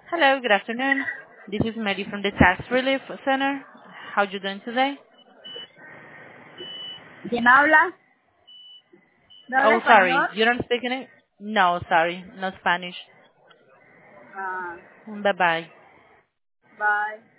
Hello, good afternoon. This is Mary from the Tax Relief Center. How you doing today? ¿Quién habla? ¿No habla Oh, sorry. español? You don't speak any? No, sorry. No Spanish. Ah, Bye-bye. bye.